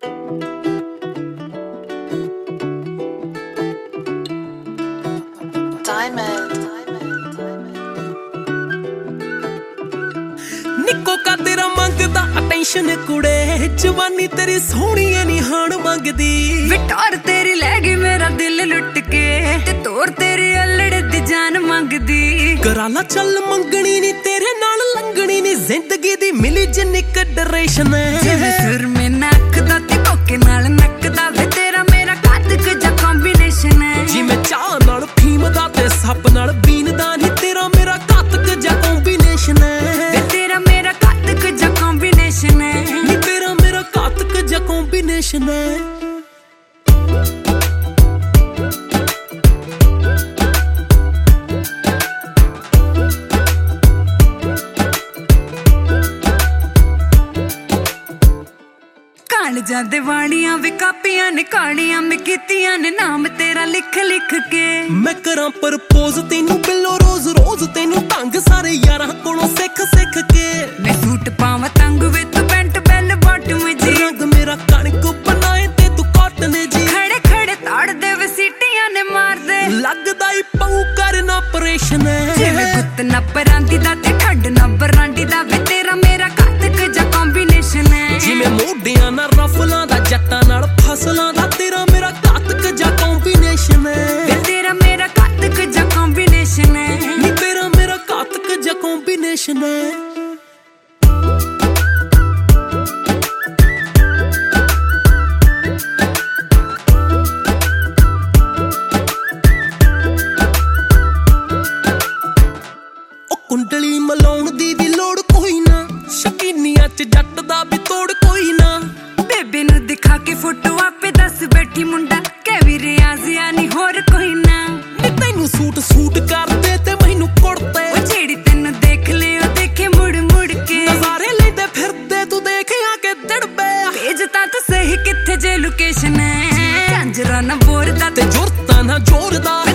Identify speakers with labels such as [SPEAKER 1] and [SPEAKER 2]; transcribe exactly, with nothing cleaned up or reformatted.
[SPEAKER 1] निक्को का तेरा मंगदा अटेंशन कुड़े, जवानी तेरी सोहनी नी हाण मंगदी।
[SPEAKER 2] विटार तेरी लै गई मेरा दिल लुट के, ते तोर तेरी अल्लड़ दी जान मंगदी।
[SPEAKER 1] कराला चल मंगनी नी तेरे नाल लंगनी नी, जिंदगी दी मिली जिन्नी कंडरेशन है।
[SPEAKER 2] जिवें सुर में नकदा ते कोके नाल नकदा, वे तेरा मेरा कातक जा कॉम्बिनेशन है।
[SPEAKER 1] जिवें चाह नाल फीम दा ते सप नाल बीन दा, नी तेरा मेरा कातक जा कॉम्बिनेशन है।
[SPEAKER 2] वे तेरा मेरा कातक जा कॉम्बिनेशन है।
[SPEAKER 1] नी तेरा मेरा कातक जा कॉम्बिनेशन है।
[SPEAKER 2] जादे वाणियां वे कापियां ने कालियां मैं कीतियां ने नाम तेरा लिख लिख के।
[SPEAKER 1] मैं करा प्रपोज तेनू बिलो रोज रोज, तेनू ढंग सारे यारां कोलों सिख सिख के।
[SPEAKER 2] मैं सूट पावां तंग वे तू पैंट बेल बॉटम जी,
[SPEAKER 1] रंग मेरा कणक बनाए ते तू कॉटन जी।
[SPEAKER 2] खड़े खड़े ताड़ दे वे सीटियां ने मार दे,
[SPEAKER 1] लगदा ही पऊ करना ऑपरेशन है।
[SPEAKER 2] जिवें गुत्त ना परांदी दा ते ठंड ना बरांडी दा, वे तेरा मेरा कातक जा कॉम्बिनेशन है।
[SPEAKER 1] जिवें मोढियां ना रफलां दा जट्टां नाल फसलां दा, तेरा मेरा कातक जा कॉम्बिनेशन है।
[SPEAKER 2] वे तेरा मेरा कातक जा कॉम्बिनेशन है।
[SPEAKER 1] नी तेरा मेरा कातक जा कॉम्बिनेशन है। कुंडली मलाउण दी भी लोड़ कोई ना, शकीनियां च जट दा भी तोड़ कोई ना।
[SPEAKER 2] बेबे नू दिखा के फोटो आपे दस बैठी मुंडा, कै भी रियाजिया नी होर कोई ना।
[SPEAKER 1] नी तैनू सूट सूट कर दे ते मैनू कुड़ते,
[SPEAKER 2] ओ जेड़ी तैनू देख ले ओ देखे मुड़ मुड़ के।
[SPEAKER 1] नजारे लेंदे फिरदे तू देख आके दड़बे,
[SPEAKER 2] भेज ता तू सही कित्थे जे लोकेशन है। झांजरा ना बोरदा
[SPEAKER 1] ते जुरता ना जोरदा,